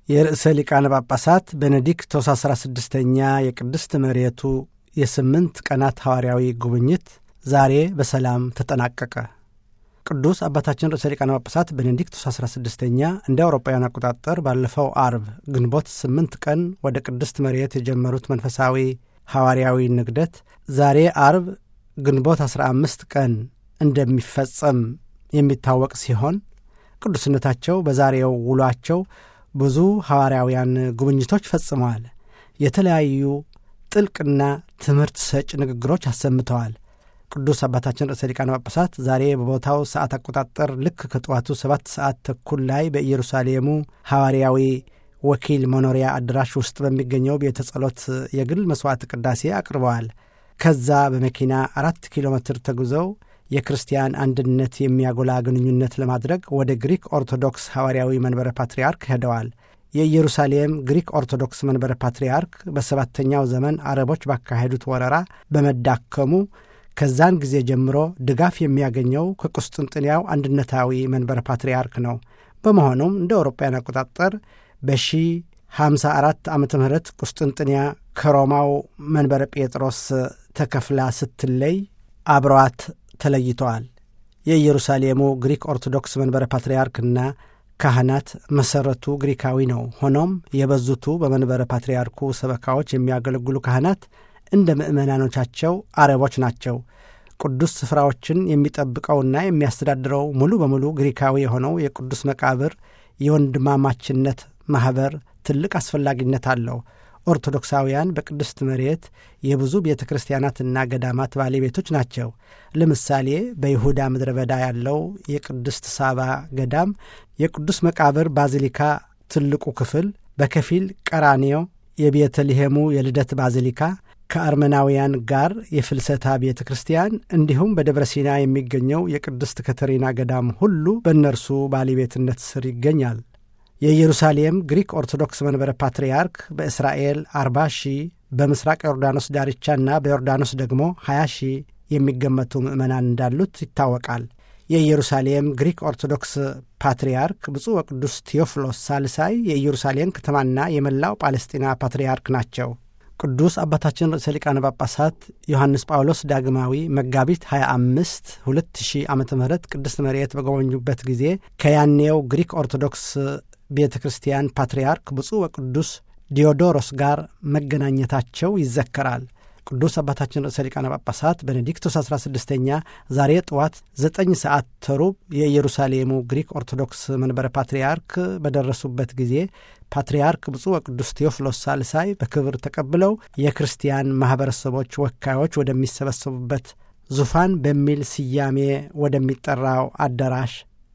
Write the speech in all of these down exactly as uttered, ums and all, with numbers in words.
የርዕሰ ሊቃነ ጳጳሳት ቤኔዲክቶስ አስራ ስድስተኛ የቅድስት መሬቱ የስምንት ቀናት ሐዋርያዊ ጉብኝት ዛሬ በሰላም ተጠናቀቀ። ቅዱስ አባታችን ርዕሰ ሊቃነ ጳጳሳት ቤኔዲክቶስ አስራ ስድስተኛ እንደ አውሮፓውያን አቆጣጠር ባለፈው አርብ ግንቦት ስምንት ቀን ወደ ቅድስት መሬት የጀመሩት መንፈሳዊ ሐዋርያዊ ንግደት ዛሬ አርብ ግንቦት አስራ አምስት ቀን እንደሚፈጸም የሚታወቅ ሲሆን ቅዱስነታቸው በዛሬው ውሏቸው ብዙ ሐዋርያውያን ጉብኝቶች ፈጽመዋል። የተለያዩ ጥልቅና ትምህርት ሰጭ ንግግሮች አሰምተዋል። ቅዱስ አባታችን ርዕሰ ሊቃነ ጳጳሳት ዛሬ በቦታው ሰዓት አቆጣጠር ልክ ከጠዋቱ ሰባት ሰዓት ተኩል ላይ በኢየሩሳሌሙ ሐዋርያዊ ወኪል መኖሪያ አዳራሽ ውስጥ በሚገኘው ቤተ ጸሎት የግል መስዋዕት ቅዳሴ አቅርበዋል። ከዛ በመኪና አራት ኪሎ ሜትር ተጉዘው የክርስቲያን አንድነት የሚያጎላ ግንኙነት ለማድረግ ወደ ግሪክ ኦርቶዶክስ ሐዋርያዊ መንበረ ፓትርያርክ ሄደዋል። የኢየሩሳሌም ግሪክ ኦርቶዶክስ መንበረ ፓትርያርክ በሰባተኛው ዘመን አረቦች ባካሄዱት ወረራ በመዳከሙ ከዛን ጊዜ ጀምሮ ድጋፍ የሚያገኘው ከቁስጥንጥንያው አንድነታዊ መንበረ ፓትርያርክ ነው። በመሆኑም እንደ አውሮፓውያን አቆጣጠር በሺህ ሃምሳ አራት ዓመተ ምህረት ቁስጥንጥንያ ከሮማው መንበረ ጴጥሮስ ተከፍላ ስትለይ አብረዋት ተለይተዋል። የኢየሩሳሌሙ ግሪክ ኦርቶዶክስ መንበረ ፓትርያርክና ካህናት መሰረቱ ግሪካዊ ነው። ሆኖም የበዙቱ በመንበረ ፓትርያርኩ ሰበካዎች የሚያገለግሉ ካህናት እንደ ምእመናኖቻቸው አረቦች ናቸው። ቅዱስ ስፍራዎችን የሚጠብቀውና የሚያስተዳድረው ሙሉ በሙሉ ግሪካዊ የሆነው የቅዱስ መቃብር የወንድማማችነት ማኅበር ትልቅ አስፈላጊነት አለው። ኦርቶዶክሳውያን በቅድስት መሬት የብዙ ቤተ ክርስቲያናትና ገዳማት ባለቤቶች ናቸው። ለምሳሌ በይሁዳ ምድረ በዳ ያለው የቅድስት ሳባ ገዳም የቅዱስ መቃብር ባዚሊካ ትልቁ ክፍል፣ በከፊል ቀራንዮ የቤተልሔሙ የልደት ባዚሊካ ከአርመናውያን ጋር የፍልሰታ ቤተ ክርስቲያን እንዲሁም በደብረ ሲና የሚገኘው የቅድስት ከተሪና ገዳም ሁሉ በእነርሱ ባለቤትነት ስር ይገኛል። የኢየሩሳሌም ግሪክ ኦርቶዶክስ መንበረ ፓትርያርክ በእስራኤል አርባ ሺህ በምስራቅ ዮርዳኖስ ዳርቻና በዮርዳኖስ ደግሞ ሀያ ሺህ የሚገመቱ ምዕመናን እንዳሉት ይታወቃል። የኢየሩሳሌም ግሪክ ኦርቶዶክስ ፓትርያርክ ብፁዕ ወቅዱስ ቴዎፍሎስ ሳልሳይ የኢየሩሳሌም ከተማና የመላው ጳለስጢና ፓትርያርክ ናቸው። ቅዱስ አባታችን ርዕሰ ሊቃነ ጳጳሳት ዮሐንስ ጳውሎስ ዳግማዊ መጋቢት ሀያ አምስት ሁለት ሺህ ዓመተ ምህረት ቅድስት መሬት በጎበኙበት ጊዜ ከያኔው ግሪክ ኦርቶዶክስ ቤተ ክርስቲያን ፓትርያርክ ብፁዕ ወቅዱስ ዲዮዶሮስ ጋር መገናኘታቸው ይዘከራል። ቅዱስ አባታችን ርዕሰ ሊቃነ ጳጳሳት ቤኔዲክቶስ አስራ ስድስተኛ ዛሬ ጠዋት ዘጠኝ ሰዓት ተሩብ የኢየሩሳሌሙ ግሪክ ኦርቶዶክስ መንበረ ፓትርያርክ በደረሱበት ጊዜ ፓትርያርክ ብፁዕ ወቅዱስ ቴዎፍሎስ ሳልሳይ በክብር ተቀብለው የክርስቲያን ማኅበረሰቦች ወካዮች ወደሚሰበሰቡበት ዙፋን በሚል ስያሜ ወደሚጠራው አዳራሽ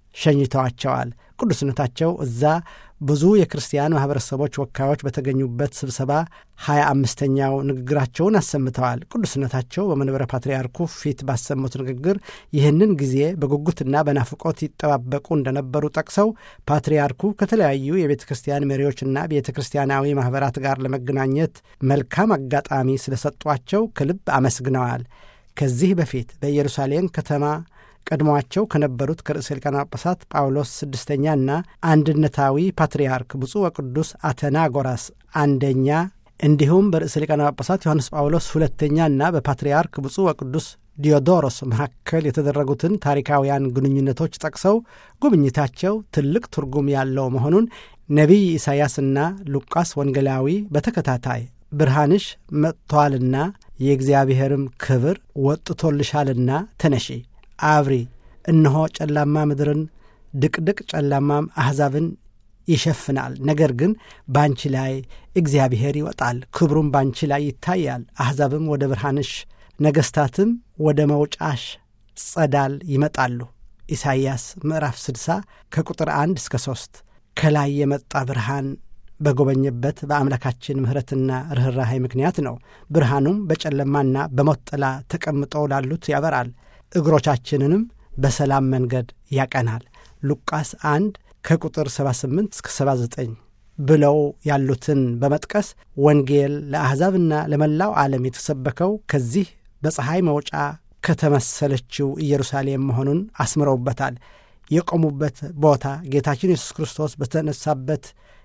ሸኝተዋቸዋል። ቅዱስነታቸው እዛ ብዙ የክርስቲያን ማኅበረሰቦች ወካዮች በተገኙበት ስብሰባ ሀያ አምስተኛው ንግግራቸውን አሰምተዋል። ቅዱስነታቸው በመንበረ ፓትርያርኩ ፊት ባሰሙት ንግግር ይህንን ጊዜ በጉጉትና በናፍቆት ይጠባበቁ እንደነበሩ ጠቅሰው ፓትርያርኩ ከተለያዩ የቤተ ክርስቲያን መሪዎችና ቤተ ክርስቲያናዊ ማኅበራት ጋር ለመገናኘት መልካም አጋጣሚ ስለሰጧቸው ከልብ አመስግነዋል። ከዚህ በፊት በኢየሩሳሌም ከተማ ቀድሟቸው ከነበሩት ከርዕሰ ሊቃነ ጳጳሳት ጳውሎስ ስድስተኛና አንድነታዊ ፓትርያርክ ብፁዕ ወቅዱስ አተናጎራስ አንደኛ እንዲሁም በርዕሰ ሊቃነ ጳጳሳት ዮሐንስ ጳውሎስ ሁለተኛና በፓትርያርክ ብፁዕ ወቅዱስ ዲዮዶሮስ መካከል የተደረጉትን ታሪካውያን ግንኙነቶች ጠቅሰው ጉብኝታቸው ትልቅ ትርጉም ያለው መሆኑን ነቢይ ኢሳይያስና ሉቃስ ወንጌላዊ በተከታታይ ብርሃንሽ መጥቶአልና የእግዚአብሔርም ክብር ወጥቶልሻልና ተነሺ አብሪ፣ እነሆ ጨለማ ምድርን ድቅድቅ ጨለማም አሕዛብን ይሸፍናል፣ ነገር ግን ባንቺ ላይ እግዚአብሔር ይወጣል፣ ክብሩም ባንቺ ላይ ይታያል። አሕዛብም ወደ ብርሃንሽ፣ ነገሥታትም ወደ መውጫሽ ጸዳል ይመጣሉ። ኢሳይያስ ምዕራፍ ስድሳ ከቁጥር አንድ እስከ ሦስት ከላይ የመጣ ብርሃን በጎበኘበት በአምላካችን ምሕረትና ርኅራኄ ምክንያት ነው። ብርሃኑም በጨለማና በሞት ጥላ ተቀምጠው ላሉት ያበራል፣ እግሮቻችንንም በሰላም መንገድ ያቀናል። ሉቃስ አንድ ከቁጥር ሰባ ስምንት እስከ ሰባ ዘጠኝ ብለው ያሉትን በመጥቀስ ወንጌል ለአሕዛብና ለመላው ዓለም የተሰበከው ከዚህ በፀሐይ መውጫ ከተመሰለችው ኢየሩሳሌም መሆኑን አስምረውበታል። የቆሙበት ቦታ ጌታችን ኢየሱስ ክርስቶስ በተነሳበት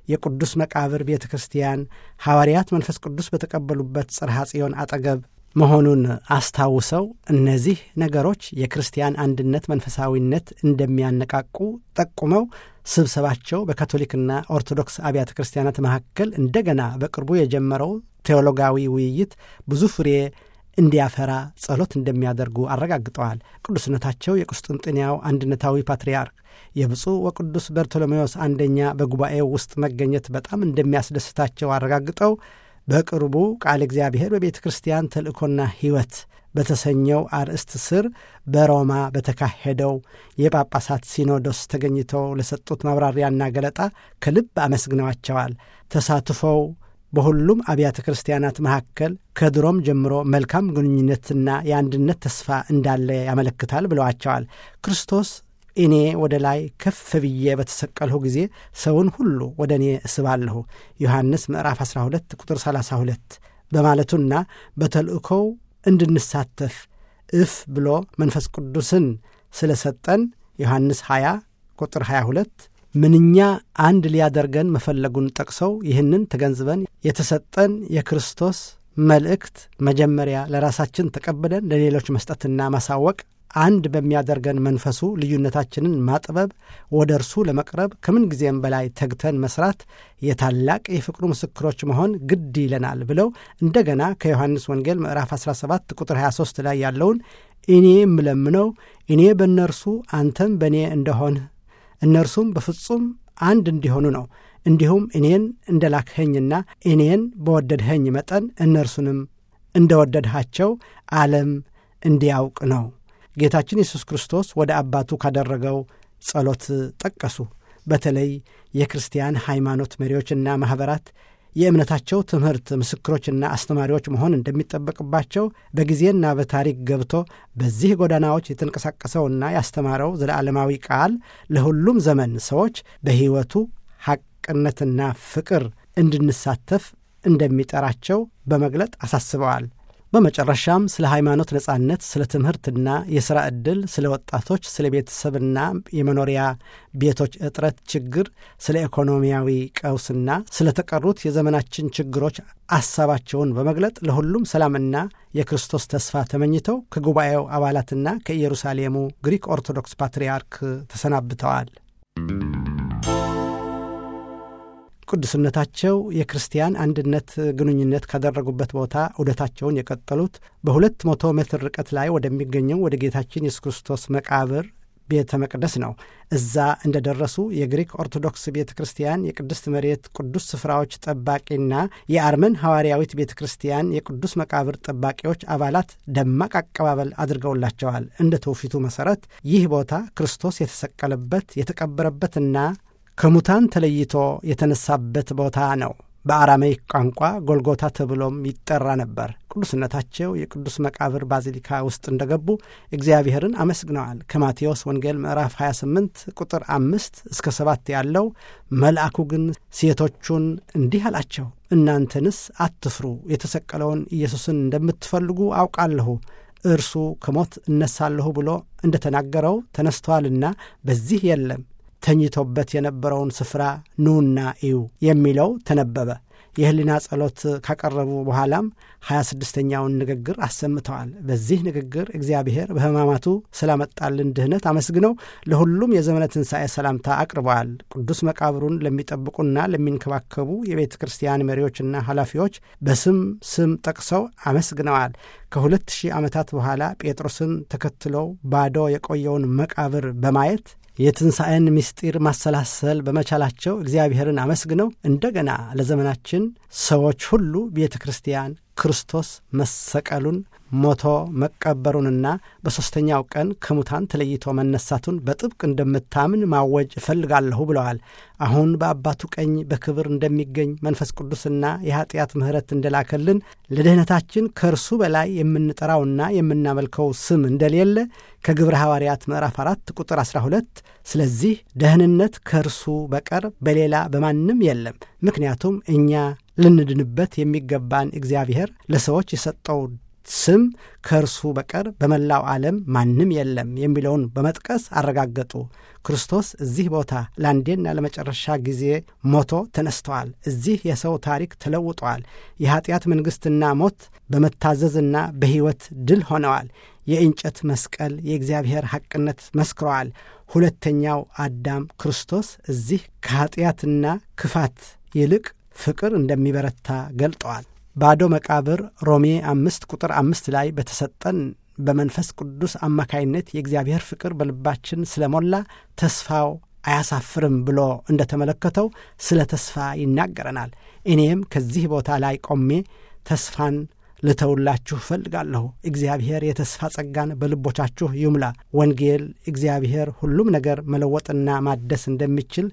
የቅዱስ መቃብር ቤተ ክርስቲያን ሐዋርያት መንፈስ ቅዱስ በተቀበሉበት ጽርሐ ጽዮን አጠገብ መሆኑን አስታውሰው እነዚህ ነገሮች የክርስቲያን አንድነት መንፈሳዊነት እንደሚያነቃቁ ጠቁመው ስብሰባቸው በካቶሊክና ኦርቶዶክስ አብያተ ክርስቲያናት መካከል እንደገና በቅርቡ የጀመረው ቴዎሎጋዊ ውይይት ብዙ ፍሬ እንዲያፈራ ጸሎት እንደሚያደርጉ አረጋግጠዋል። ቅዱስነታቸው የቁስጥንጥንያው አንድነታዊ ፓትርያርክ የብፁዕ ወቅዱስ በርቶሎሜዎስ አንደኛ በጉባኤው ውስጥ መገኘት በጣም እንደሚያስደስታቸው አረጋግጠው በቅርቡ ቃል እግዚአብሔር በቤተ ክርስቲያን ተልእኮና ሕይወት በተሰኘው አርእስት ስር በሮማ በተካሄደው የጳጳሳት ሲኖዶስ ተገኝተው ለሰጡት ማብራሪያና ገለጣ ከልብ አመስግነዋቸዋል። ተሳትፈው በሁሉም አብያተ ክርስቲያናት መካከል ከድሮም ጀምሮ መልካም ግንኙነትና የአንድነት ተስፋ እንዳለ ያመለክታል ብለዋቸዋል። ክርስቶስ እኔ ወደ ላይ ከፍ ብዬ በተሰቀልሁ ጊዜ ሰውን ሁሉ ወደ እኔ እስባለሁ ዮሐንስ ምዕራፍ አስራ ሁለት ቁጥር ሰላሳ ሁለት በማለቱና በተልእኮው እንድንሳተፍ እፍ ብሎ መንፈስ ቅዱስን ስለሰጠን ዮሐንስ ሀያ ቁጥር ሀያ ሁለት ምንኛ አንድ ሊያደርገን መፈለጉን ጠቅሰው ይህንን ተገንዝበን የተሰጠን የክርስቶስ መልእክት መጀመሪያ ለራሳችን ተቀብለን ለሌሎች መስጠትና ማሳወቅ አንድ በሚያደርገን መንፈሱ ልዩነታችንን ማጥበብ ወደ እርሱ ለመቅረብ ከምን ጊዜም በላይ ተግተን መስራት የታላቅ የፍቅሩ ምስክሮች መሆን ግድ ይለናል ብለው እንደገና ከዮሐንስ ወንጌል ምዕራፍ አስራ ሰባት ቁጥር ሀያ ሦስት ላይ ያለውን እኔ የምለምነው እኔ በእነርሱ አንተም በእኔ እንደሆንህ እነርሱም በፍጹም አንድ እንዲሆኑ ነው፣ እንዲሁም እኔን እንደላክኸኝና እኔን በወደድኸኝ መጠን እነርሱንም እንደወደድሃቸው ዓለም እንዲያውቅ ነው። ጌታችን ኢየሱስ ክርስቶስ ወደ አባቱ ካደረገው ጸሎት ጠቀሱ። በተለይ የክርስቲያን ሃይማኖት መሪዎችና ማኅበራት የእምነታቸው ትምህርት ምስክሮችና አስተማሪዎች መሆን እንደሚጠበቅባቸው በጊዜና በታሪክ ገብቶ በዚህ ጎዳናዎች የተንቀሳቀሰውና ያስተማረው ዘለዓለማዊ ቃል ለሁሉም ዘመን ሰዎች በሕይወቱ ሐቅነትና ፍቅር እንድንሳተፍ እንደሚጠራቸው በመግለጥ አሳስበዋል። በመጨረሻም ስለ ሃይማኖት ነጻነት፣ ስለ ትምህርትና የሥራ ዕድል፣ ስለ ወጣቶች፣ ስለ ቤተሰብና የመኖሪያ ቤቶች እጥረት ችግር፣ ስለ ኢኮኖሚያዊ ቀውስና ስለ ተቀሩት የዘመናችን ችግሮች አሳባቸውን በመግለጥ ለሁሉም ሰላምና የክርስቶስ ተስፋ ተመኝተው ከጉባኤው አባላትና ከኢየሩሳሌሙ ግሪክ ኦርቶዶክስ ፓትርያርክ ተሰናብተዋል። ቅዱስነታቸው የክርስቲያን አንድነት ግንኙነት ካደረጉበት ቦታ ዑደታቸውን የቀጠሉት በሁለት መቶ ሜትር ርቀት ላይ ወደሚገኘው ወደ ጌታችን ኢየሱስ ክርስቶስ መቃብር ቤተ መቅደስ ነው። እዛ እንደደረሱ የግሪክ ኦርቶዶክስ ቤተ ክርስቲያን የቅድስት መሬት ቅዱስ ስፍራዎች ጠባቂና የአርመን ሐዋርያዊት ቤተ ክርስቲያን የቅዱስ መቃብር ጠባቂዎች አባላት ደማቅ አቀባበል አድርገውላቸዋል። እንደ ትውፊቱ መሠረት ይህ ቦታ ክርስቶስ የተሰቀለበት የተቀበረበትና ከሙታን ተለይቶ የተነሳበት ቦታ ነው። በአራማይክ ቋንቋ ጎልጎታ ተብሎም ይጠራ ነበር። ቅዱስነታቸው የቅዱስ መቃብር ባዚሊካ ውስጥ እንደገቡ እግዚአብሔርን አመስግነዋል። ከማቴዎስ ወንጌል ምዕራፍ ሀያ ስምንት ቁጥር አምስት እስከ ሰባት ያለው መልአኩ ግን ሴቶቹን እንዲህ አላቸው፣ እናንተንስ አትፍሩ፣ የተሰቀለውን ኢየሱስን እንደምትፈልጉ አውቃለሁ። እርሱ ከሞት እነሳለሁ ብሎ እንደተናገረው ተነስቷልና በዚህ የለም፣ ተኝቶበት የነበረውን ስፍራ ኑና እዩ የሚለው ተነበበ። የህሊና ጸሎት ካቀረቡ በኋላም ሀያ ስድስተኛውን ንግግር አሰምተዋል። በዚህ ንግግር እግዚአብሔር በሕማማቱ ስላመጣልን ድህነት አመስግነው ለሁሉም የዘመነ ትንሣኤ ሰላምታ አቅርበዋል። ቅዱስ መቃብሩን ለሚጠብቁና ለሚንከባከቡ የቤተ ክርስቲያን መሪዎችና ኃላፊዎች በስም ስም ጠቅሰው አመስግነዋል። ከሁለት ሺህ ዓመታት በኋላ ጴጥሮስን ተከትለው ባዶ የቆየውን መቃብር በማየት የትንሣኤን ምስጢር ማሰላሰል በመቻላቸው እግዚአብሔርን አመስግነው እንደገና ለዘመናችን ሰዎች ሁሉ ቤተ ክርስቲያን ክርስቶስ መሰቀሉን ሞቶ መቀበሩንና በሦስተኛው ቀን ከሙታን ተለይቶ መነሳቱን በጥብቅ እንደምታምን ማወጅ እፈልጋለሁ ብለዋል። አሁን በአባቱ ቀኝ በክብር እንደሚገኝ መንፈስ ቅዱስና የኀጢአት ምሕረት እንደላከልን ለድኅነታችን ከእርሱ በላይ የምንጠራውና የምናመልከው ስም እንደሌለ ከግብረ ሐዋርያት ምዕራፍ አራት ቁጥር አስራ ሁለት ስለዚህ ደህንነት ከእርሱ በቀር በሌላ በማንም የለም። ምክንያቱም እኛ ልንድንበት የሚገባን እግዚአብሔር ለሰዎች የሰጠው ስም ከእርሱ በቀር በመላው ዓለም ማንም የለም የሚለውን በመጥቀስ አረጋገጡ። ክርስቶስ እዚህ ቦታ ለአንዴና ለመጨረሻ ጊዜ ሞቶ ተነስተዋል። እዚህ የሰው ታሪክ ተለውጧል። የኀጢአት መንግሥትና ሞት በመታዘዝና በሕይወት ድል ሆነዋል። የእንጨት መስቀል የእግዚአብሔር ሐቅነት መስክረዋል። ሁለተኛው አዳም ክርስቶስ እዚህ ከኀጢአትና ክፋት ይልቅ ፍቅር እንደሚበረታ ገልጠዋል። ባዶ መቃብር ሮሜ አምስት ቁጥር አምስት ላይ በተሰጠን በመንፈስ ቅዱስ አማካይነት የእግዚአብሔር ፍቅር በልባችን ስለሞላ ተስፋው አያሳፍርም ብሎ እንደተመለከተው ስለ ተስፋ ይናገረናል። እኔም ከዚህ ቦታ ላይ ቆሜ ተስፋን ልተውላችሁ ፈልጋለሁ። እግዚአብሔር የተስፋ ጸጋን በልቦቻችሁ ይሙላ። ወንጌል እግዚአብሔር ሁሉም ነገር መለወጥና ማደስ እንደሚችል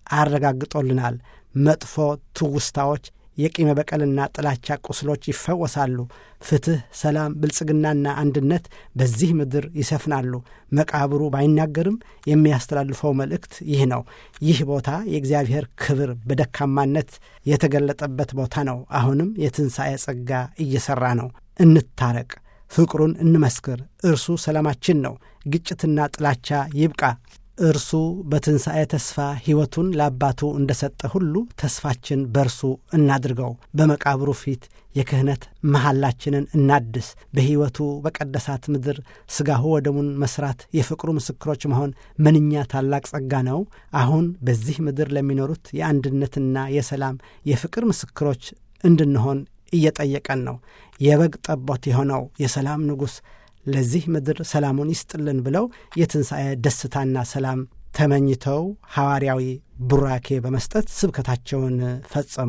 አረጋግጦልናል። መጥፎ ትውስታዎች፣ የቂመ በቀልና ጥላቻ ቁስሎች ይፈወሳሉ። ፍትህ፣ ሰላም፣ ብልጽግናና አንድነት በዚህ ምድር ይሰፍናሉ። መቃብሩ ባይናገርም የሚያስተላልፈው መልእክት ይህ ነው። ይህ ቦታ የእግዚአብሔር ክብር በደካማነት የተገለጠበት ቦታ ነው። አሁንም የትንሣኤ ጸጋ እየሠራ ነው። እንታረቅ፣ ፍቅሩን እንመስክር። እርሱ ሰላማችን ነው። ግጭትና ጥላቻ ይብቃ። እርሱ በትንሣኤ ተስፋ ሕይወቱን ለአባቱ እንደ ሰጠ ሁሉ ተስፋችን በርሱ እናድርገው። በመቃብሩ ፊት የክህነት መሐላችንን እናድስ። በሕይወቱ በቀደሳት ምድር ሥጋሁ ወደሙን መሥራት፣ የፍቅሩ ምስክሮች መሆን ምንኛ ታላቅ ጸጋ ነው! አሁን በዚህ ምድር ለሚኖሩት የአንድነትና የሰላም የፍቅር ምስክሮች እንድንሆን እየጠየቀን ነው። የበግ ጠቦት የሆነው የሰላም ንጉሥ ለዚህ ምድር ሰላሙን ይስጥልን ብለው የትንሣኤ ደስታና ሰላም ተመኝተው ሐዋርያዊ ቡራኬ በመስጠት ስብከታቸውን ፈጸሙ።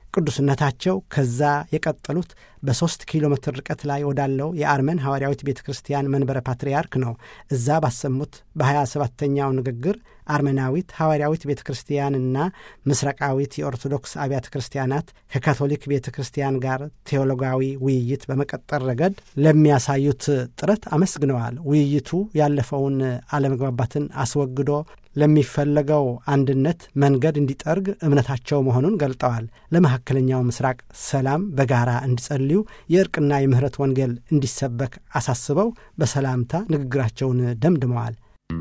ቅዱስነታቸው ከዛ የቀጠሉት በሦስት ኪሎ ሜትር ርቀት ላይ ወዳለው የአርመን ሐዋርያዊት ቤተ ክርስቲያን መንበረ ፓትርያርክ ነው። እዛ ባሰሙት በሀያ ሰባተኛው ንግግር አርመናዊት ሐዋርያዊት ቤተ ክርስቲያንና ምስራቃዊት የኦርቶዶክስ አብያተ ክርስቲያናት ከካቶሊክ ቤተ ክርስቲያን ጋር ቴዎሎጋዊ ውይይት በመቀጠል ረገድ ለሚያሳዩት ጥረት አመስግነዋል። ውይይቱ ያለፈውን አለመግባባትን አስወግዶ ለሚፈለገው አንድነት መንገድ እንዲጠርግ እምነታቸው መሆኑን ገልጠዋል። ለመካከለኛው ምስራቅ ሰላም በጋራ እንዲጸልዩ፣ የእርቅና የምህረት ወንጌል እንዲሰበክ አሳስበው በሰላምታ ንግግራቸውን ደምድመዋል።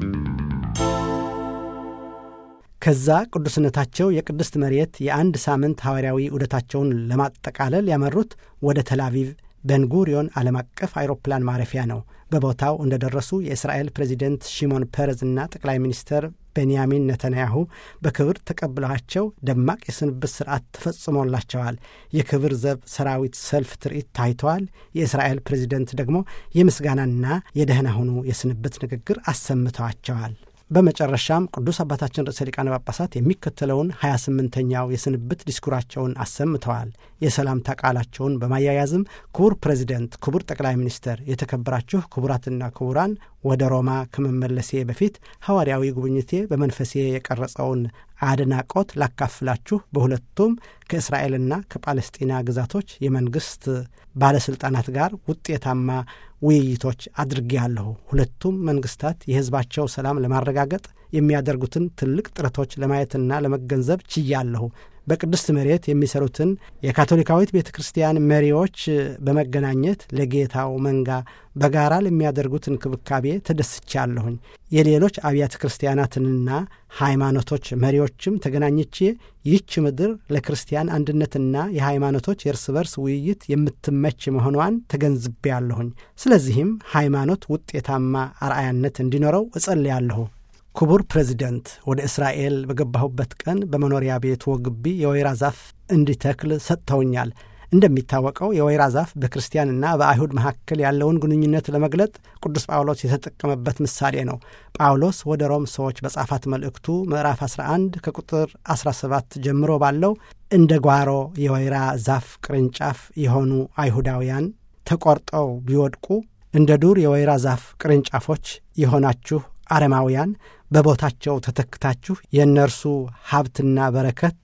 ከዛ ቅዱስነታቸው የቅድስት መሬት የአንድ ሳምንት ሐዋርያዊ ዑደታቸውን ለማጠቃለል ያመሩት ወደ ተላቪቭ ቤንጉሪዮን ዓለም አቀፍ አይሮፕላን ማረፊያ ነው። በቦታው እንደደረሱ የእስራኤል ፕሬዚደንት ሺሞን ፔሬዝና ጠቅላይ ሚኒስትር ቤንያሚን ነተንያሁ በክብር ተቀብለዋቸው ደማቅ የስንብት ሥርዓት ተፈጽሞላቸዋል። የክብር ዘብ ሰራዊት ሰልፍ ትርኢት ታይተዋል። የእስራኤል ፕሬዚደንት ደግሞ የምስጋናና የደህና ሁኑ የስንብት ንግግር አሰምተዋቸዋል። በመጨረሻም ቅዱስ አባታችን ርዕሰ ሊቃነ ጳጳሳት የሚከተለውን ሀያ ስምንተኛው የስንብት ዲስኩራቸውን አሰምተዋል። የሰላምታ ቃላቸውን በማያያዝም ክቡር ፕሬዚደንት፣ ክቡር ጠቅላይ ሚኒስትር፣ የተከበራችሁ ክቡራትና ክቡራን፣ ወደ ሮማ ከመመለሴ በፊት ሐዋርያዊ ጉብኝቴ በመንፈሴ የቀረጸውን አድናቆት ላካፍላችሁ በሁለቱም ከእስራኤልና ከጳለስጢና ግዛቶች የመንግሥት ባለሥልጣናት ጋር ውጤታማ ውይይቶች አድርጌያለሁ። ሁለቱም መንግሥታት የሕዝባቸው ሰላም ለማረጋገጥ የሚያደርጉትን ትልቅ ጥረቶች ለማየትና ለመገንዘብ ችያለሁ። በቅድስት መሬት የሚሰሩትን የካቶሊካዊት ቤተ ክርስቲያን መሪዎች በመገናኘት ለጌታው መንጋ በጋራ ለሚያደርጉት እንክብካቤ ተደስቻለሁኝ። የሌሎች አብያተ ክርስቲያናትንና ሃይማኖቶች መሪዎችም ተገናኝቼ ይህች ምድር ለክርስቲያን አንድነትና የሃይማኖቶች የእርስ በርስ ውይይት የምትመች መሆኗን ተገንዝቤያለሁኝ። ስለዚህም ሃይማኖት ውጤታማ አርአያነት እንዲኖረው እጸልያለሁ። ክቡር ፕሬዚደንት፣ ወደ እስራኤል በገባሁበት ቀን በመኖሪያ ቤት ወግቢ የወይራ ዛፍ እንዲተክል ሰጥተውኛል። እንደሚታወቀው የወይራ ዛፍ በክርስቲያንና በአይሁድ መካከል ያለውን ግንኙነት ለመግለጥ ቅዱስ ጳውሎስ የተጠቀመበት ምሳሌ ነው። ጳውሎስ ወደ ሮም ሰዎች በጻፋት መልእክቱ ምዕራፍ አስራ አንድ ከቁጥር አስራ ሰባት ጀምሮ ባለው እንደ ጓሮ የወይራ ዛፍ ቅርንጫፍ የሆኑ አይሁዳውያን ተቆርጠው ቢወድቁ እንደ ዱር የወይራ ዛፍ ቅርንጫፎች የሆናችሁ አረማውያን በቦታቸው ተተክታችሁ የእነርሱ ሀብትና በረከት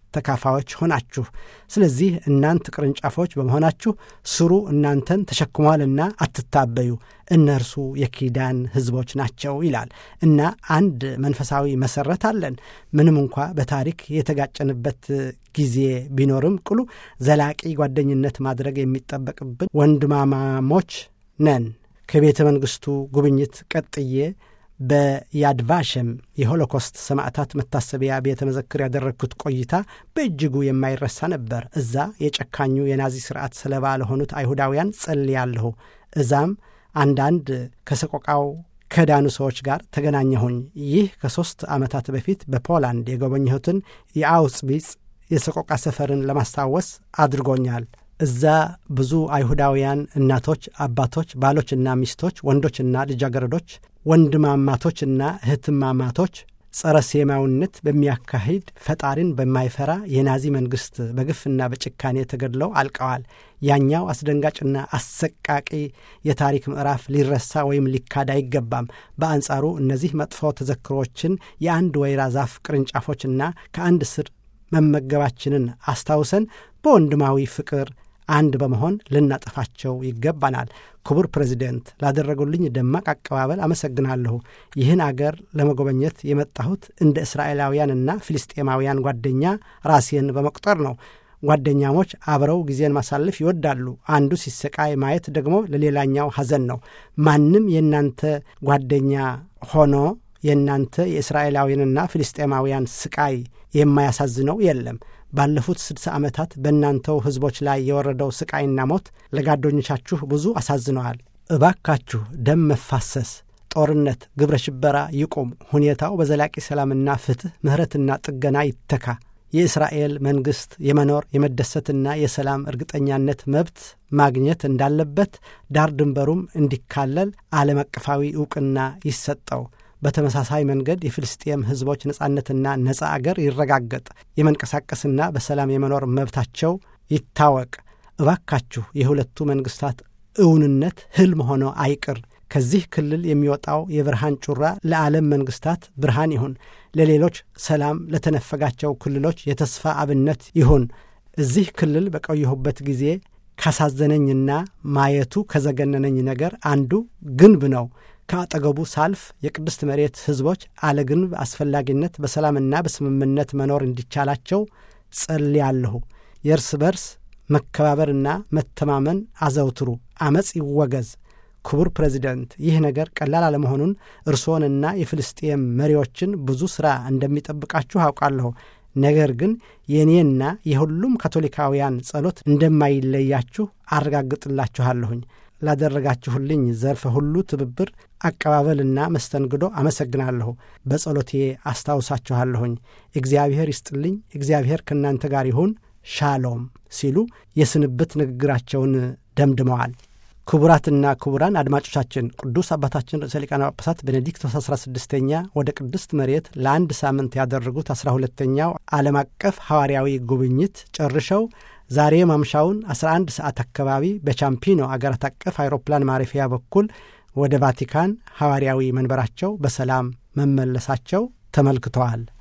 ተካፋዮች ሆናችሁ። ስለዚህ እናንተ ቅርንጫፎች በመሆናችሁ ስሩ እናንተን ተሸክሟልና አትታበዩ፣ እነርሱ የኪዳን ሕዝቦች ናቸው ይላል እና አንድ መንፈሳዊ መሰረት አለን። ምንም እንኳ በታሪክ የተጋጨንበት ጊዜ ቢኖርም ቅሉ ዘላቂ ጓደኝነት ማድረግ የሚጠበቅብን ወንድማማሞች ነን። ከቤተ መንግሥቱ ጉብኝት ቀጥዬ በያድ ቫሸም የሆሎኮስት ሰማዕታት መታሰቢያ ቤተ መዘክር ያደረግኩት ቆይታ በእጅጉ የማይረሳ ነበር። እዛ የጨካኙ የናዚ ስርዓት ሰለባ ለሆኑት አይሁዳውያን ጸልያለሁ። እዛም አንዳንድ ከሰቆቃው ከዳኑ ሰዎች ጋር ተገናኘሁኝ። ይህ ከሦስት ዓመታት በፊት በፖላንድ የጎበኘሁትን የአውስቪትስ የሰቆቃ ሰፈርን ለማስታወስ አድርጎኛል። እዛ ብዙ አይሁዳውያን እናቶች፣ አባቶች፣ ባሎችና ሚስቶች፣ ወንዶችና ልጃገረዶች፣ ወንድማማቶችና እህትማማቶች ጸረ ሴማዊነት በሚያካሂድ ፈጣሪን በማይፈራ የናዚ መንግሥት በግፍና በጭካኔ ተገድለው አልቀዋል። ያኛው አስደንጋጭና አሰቃቂ የታሪክ ምዕራፍ ሊረሳ ወይም ሊካድ አይገባም። በአንጻሩ እነዚህ መጥፎ ተዘክሮችን የአንድ ወይራ ዛፍ ቅርንጫፎችና ከአንድ ስር መመገባችንን አስታውሰን በወንድማዊ ፍቅር አንድ በመሆን ልናጠፋቸው ይገባናል። ክቡር ፕሬዚደንት፣ ላደረጉልኝ ደማቅ አቀባበል አመሰግናለሁ። ይህን አገር ለመጎበኘት የመጣሁት እንደ እስራኤላውያንና ፍልስጤማውያን ጓደኛ ራሴን በመቁጠር ነው። ጓደኛሞች አብረው ጊዜን ማሳለፍ ይወዳሉ። አንዱ ሲሰቃይ ማየት ደግሞ ለሌላኛው ሐዘን ነው። ማንም የእናንተ ጓደኛ ሆኖ የእናንተ የእስራኤላውያንና ፍልስጤማውያን ስቃይ የማያሳዝነው የለም። ባለፉት ስድሳ ዓመታት በእናንተው ሕዝቦች ላይ የወረደው ስቃይና ሞት ለጓደኞቻችሁ ብዙ አሳዝነዋል። እባካችሁ ደም መፋሰስ፣ ጦርነት፣ ግብረ ሽበራ ይቁም። ሁኔታው በዘላቂ ሰላምና ፍትሕ፣ ምሕረትና ጥገና ይተካ። የእስራኤል መንግሥት የመኖር የመደሰትና የሰላም እርግጠኛነት መብት ማግኘት እንዳለበት፣ ዳር ድንበሩም እንዲካለል ዓለም አቀፋዊ ዕውቅና ይሰጠው። በተመሳሳይ መንገድ የፍልስጤም ሕዝቦች ነጻነትና ነጻ አገር ይረጋገጥ። የመንቀሳቀስና በሰላም የመኖር መብታቸው ይታወቅ። እባካችሁ የሁለቱ መንግሥታት እውንነት ሕልም ሆኖ አይቅር። ከዚህ ክልል የሚወጣው የብርሃን ጩራ ለዓለም መንግሥታት ብርሃን ይሁን። ለሌሎች ሰላም ለተነፈጋቸው ክልሎች የተስፋ አብነት ይሁን። እዚህ ክልል በቆየሁበት ጊዜ ካሳዘነኝና ማየቱ ከዘገነነኝ ነገር አንዱ ግንብ ነው። ከአጠገቡ ሳልፍ የቅድስት መሬት ሕዝቦች አለ ግንብ አስፈላጊነት በሰላምና በስምምነት መኖር እንዲቻላቸው ጸልያለሁ። የእርስ በርስ መከባበርና መተማመን አዘውትሩ። አመፅ ይወገዝ። ክቡር ፕሬዚደንት፣ ይህ ነገር ቀላል አለመሆኑን እርስዎንና የፍልስጤም መሪዎችን ብዙ ሥራ እንደሚጠብቃችሁ አውቃለሁ። ነገር ግን የእኔና የሁሉም ካቶሊካውያን ጸሎት እንደማይለያችሁ አረጋግጥላችኋለሁኝ። ላደረጋችሁልኝ ዘርፈ ሁሉ ትብብር፣ አቀባበልና መስተንግዶ አመሰግናለሁ። በጸሎቴ አስታውሳችኋለሁኝ። እግዚአብሔር ይስጥልኝ። እግዚአብሔር ከእናንተ ጋር ይሁን። ሻሎም ሲሉ የስንብት ንግግራቸውን ደምድመዋል። ክቡራትና ክቡራን አድማጮቻችን፣ ቅዱስ አባታችን ርዕሰ ሊቃነ ጳጳሳት ቤኔዲክቶስ አስራ ስድስተኛ ወደ ቅድስት መሬት ለአንድ ሳምንት ያደረጉት አስራ ሁለተኛው ዓለም አቀፍ ሐዋርያዊ ጉብኝት ጨርሸው ዛሬ ማምሻውን አስራ አንድ ሰዓት አካባቢ በቻምፒኖ አገራት አቀፍ አይሮፕላን ማረፊያ በኩል ወደ ቫቲካን ሐዋርያዊ መንበራቸው በሰላም መመለሳቸው ተመልክተዋል።